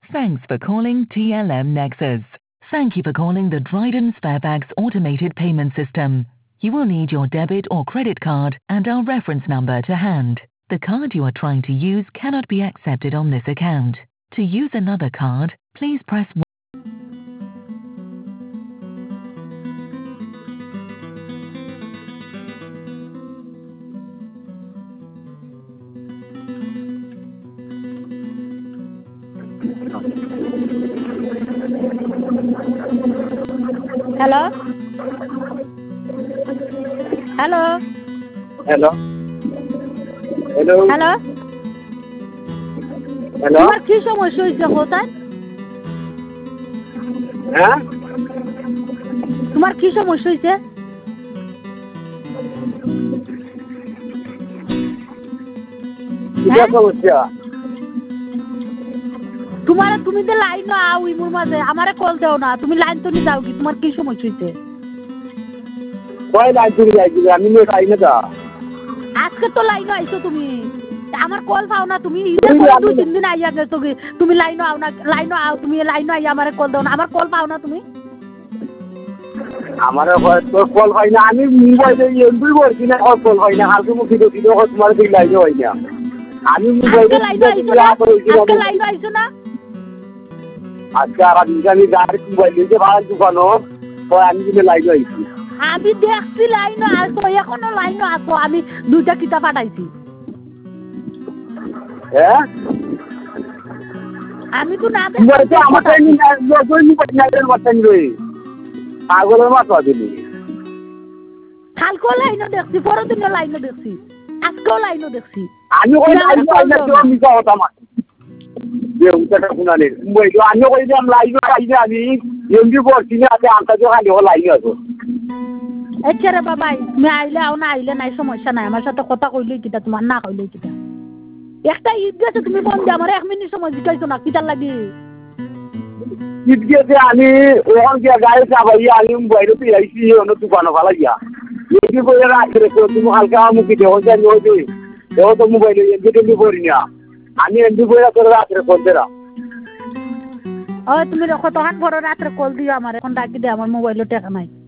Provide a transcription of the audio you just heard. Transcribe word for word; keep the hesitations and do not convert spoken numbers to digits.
Thanks for calling T L M Nexus. Thank you for calling the Dryden Sparebags automated payment system. You will need your debit or credit card and our reference number to hand. The card you are trying to use cannot be accepted on this account. To use another card, please press one. Hello? Hello? Hello? Hello? Hello? Hello? তোমার কি সমস্যা হয়েছে হোসেন? হ্যাঁ? তোমার কি সমস্যা হয়েছে? কিটা সমস্যা? তোমার তুমি তো লাইন আও ইমুর মাঝে আমারে কল দাও না তুমি লাইন তো নি যাও কি তোমার কি সমস্যা হয়েছে? কয় লাইন তুমি যাইছিলে আমি নিয়ে যাই না তা আজকে তো লাইন আইছো তুমি আমার কল পাও না তুমি ইদে করে দুই তিন দিন আইয়া গেছো কি তুমি লাইন আও না লাইন আও তুমি লাইন আইয়া আমারে কল দাও না আমার কল পাও না তুমি আমার তোর কল হয় না আমি মোবাইলে এমবি করছি না কল হয় না কালকে মুখে দেখি তো তোমার দিকে লাইন হয় না আমি মোবাইলে লাইন আইছো না আজকে লাইন আইছো না আজকে আর আমি গাড়ি মোবাইলে যে ভাড়া দোকানো তো আমি দিলে লাইন আইছি আমি দেখছি লাইন আসো এখনো লাইন আসো আমি দুইটা কিতাব পাঠাইছি হ্যাঁ আমি তো না দেখছি আমার টাইম না লজনি পাঠাইলেন মাতান রে পাগলের মাথা দিলি কালকে লাইন দেখছি পরদিন লাইন দেখছি আজকেও লাইন দেখছি আমি কই লাইন আইনা তো আমি যাও তামা যে উঠাটা শুনালে মই আমি কই যে আমি লাইন আইনা আমি এমবি করছি না আছে আনতা যে খালি ও লাইন আছে আচ্ছা রে বাবা তুমি আইলে আও না আইলে নাই সমস্যা নাই আমার সাথে কথা কইলেই কিটা তোমার না কইলেই কিটা একটা ঈদ গেছে তুমি ফোন দিয়ে আমার এক মিনিট সময় জিকাইছো না কিটার লাগি ঈদ গেছে আমি ওখান গিয়া গাড়ি চাবাইয়া আমি বাইরে তো আইছি অন্য দোকানে ভালা গিয়া এমবি করে রাখি রেখো তুমি হালকা মুখে দেহ যায় নদী দেহ তো মোবাইলে এমবি টেমবি করি না আমি এমবি করে করে রাখি রেখো দেরা ও তুমি কতক্ষণ পরে রাত্রে কল দিও আমার এখন ডাকি দে আমার মোবাইলে টাকা নাই